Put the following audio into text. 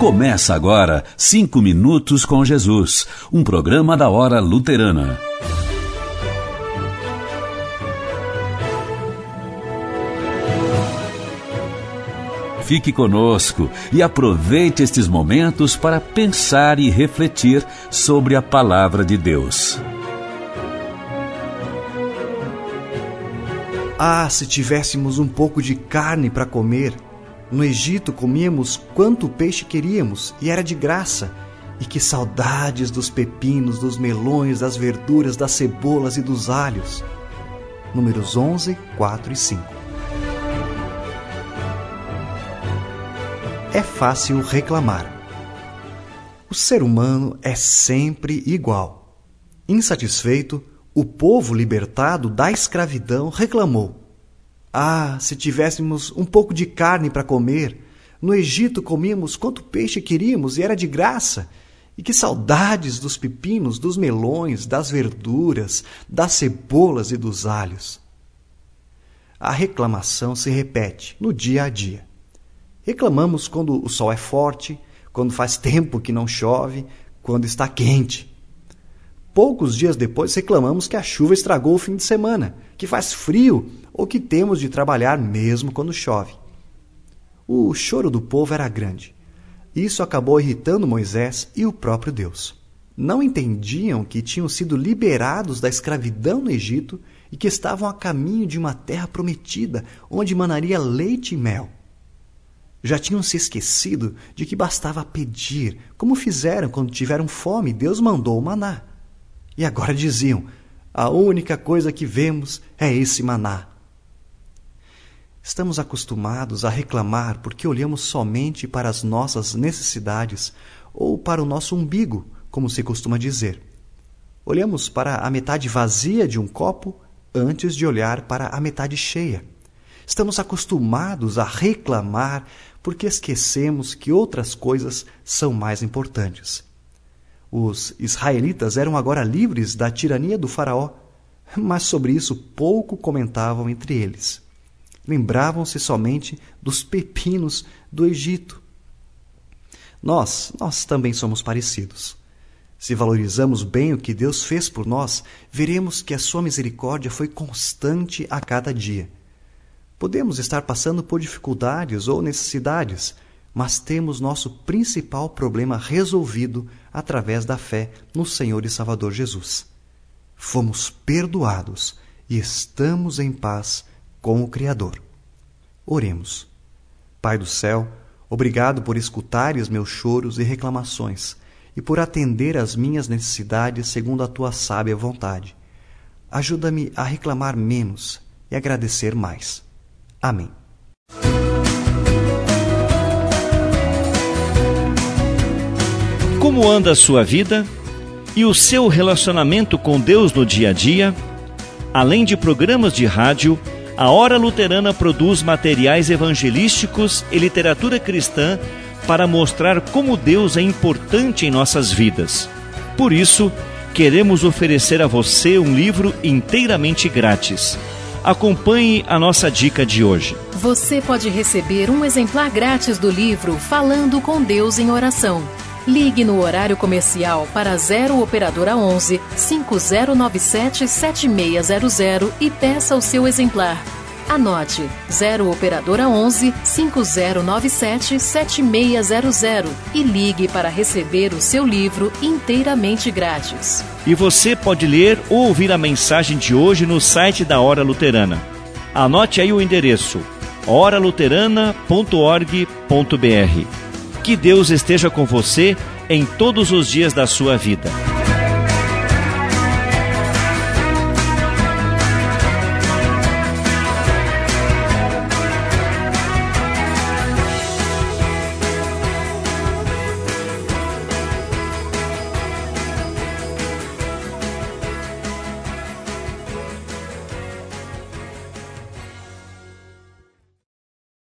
Começa agora 5 Minutos com Jesus, um programa da Hora Luterana. Fique conosco e aproveite estes momentos para pensar e refletir sobre a Palavra de Deus. Ah, se tivéssemos um pouco de carne para comer! No Egito comíamos quanto peixe queríamos e era de graça. E que saudades dos pepinos, dos melões, das verduras, das cebolas e dos alhos. Números 11, 4 e 5. É fácil reclamar. O ser humano é sempre igual. Insatisfeito, o povo libertado da escravidão reclamou. Ah, se tivéssemos um pouco de carne para comer! No Egito comíamos quanto peixe queríamos e era de graça. E que saudades dos pepinos, dos melões, das verduras, das cebolas e dos alhos. A reclamação se repete no dia a dia. Reclamamos quando o sol é forte, quando faz tempo que não chove, quando está quente. Poucos dias depois reclamamos que a chuva estragou o fim de semana, que faz frio ou que temos de trabalhar mesmo quando chove. O choro do povo era grande. Isso acabou irritando Moisés e o próprio Deus. Não entendiam que tinham sido liberados da escravidão no Egito e que estavam a caminho de uma terra prometida, onde manaria leite e mel. Já tinham se esquecido de que bastava pedir, como fizeram quando tiveram fome e Deus mandou o maná. E agora diziam, a única coisa que vemos é esse maná. Estamos acostumados a reclamar porque olhamos somente para as nossas necessidades ou para o nosso umbigo, como se costuma dizer. Olhamos para a metade vazia de um copo antes de olhar para a metade cheia. Estamos acostumados a reclamar porque esquecemos que outras coisas são mais importantes. Os israelitas eram agora livres da tirania do faraó, mas sobre isso pouco comentavam entre eles. Lembravam-se somente dos pepinos do Egito. Nós também somos parecidos. Se valorizamos bem o que Deus fez por nós, veremos que a sua misericórdia foi constante a cada dia. Podemos estar passando por dificuldades ou necessidades, mas temos nosso principal problema resolvido através da fé no Senhor e Salvador Jesus. Fomos perdoados e estamos em paz com o Criador. Oremos. Pai do céu, obrigado por escutares meus choros e reclamações e por atender às minhas necessidades segundo a tua sábia vontade. Ajuda-me a reclamar menos e agradecer mais. Amém. Como anda a sua vida e o seu relacionamento com Deus no dia a dia? Além de programas de rádio, a Hora Luterana produz materiais evangelísticos e literatura cristã para mostrar como Deus é importante em nossas vidas. Por isso, queremos oferecer a você um livro inteiramente grátis. Acompanhe a nossa dica de hoje. Você pode receber um exemplar grátis do livro Falando com Deus em Oração. Ligue no horário comercial para 0 Operadora 11 5097 7600 e peça o seu exemplar. Anote 0 Operadora 11 5097 7600 e ligue para receber o seu livro inteiramente grátis. E você pode ler ou ouvir a mensagem de hoje no site da Hora Luterana. Anote aí o endereço oraluterana.org.br. Que Deus esteja com você em todos os dias da sua vida.